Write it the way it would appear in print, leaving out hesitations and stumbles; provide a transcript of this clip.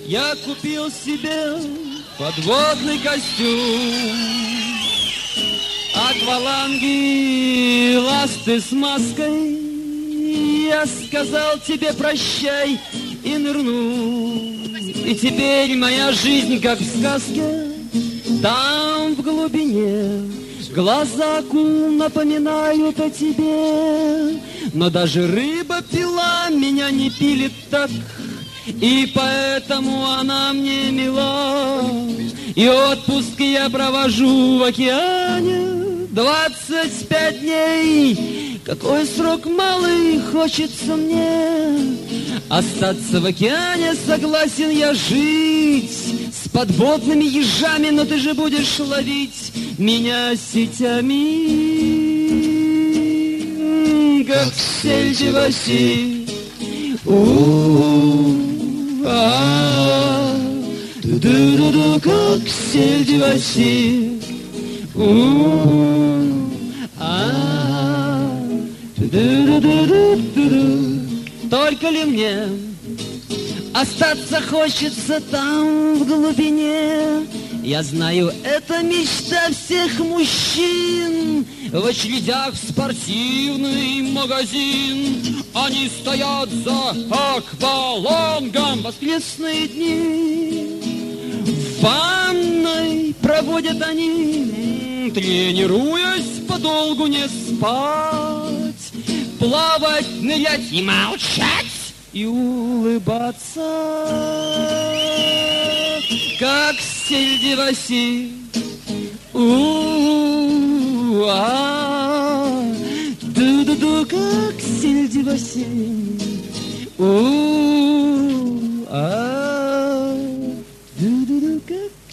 Я купил себе подводный костюм, акваланги, ласты с маской. Я сказал тебе прощай и нырнул. И теперь моя жизнь как в сказке. Там в глубине глаза акул напоминают о тебе. Но даже рыба-пила меня не пилит так, и поэтому она мне мила. И отпуск я провожу в океане 25 дней. Какой срок малый, хочется мне остаться в океане. Согласен я жить с подводными ежами, но ты же будешь ловить меня сетями, как сельди в оси. Ду-ду-ду, как сельди в оси. Только ли мне остаться хочется там в глубине? Я знаю, это мечта всех мужчин. В очередях в спортивный магазин они стоят за аквалангом. Воскресные дни в ванной проводят они, тренируясь подолгу не спать, плавать, нырять и молчать, и улыбаться, как сельди в оси. Ду-ду-ду, как сельди в оси. Ду-ду-ду, как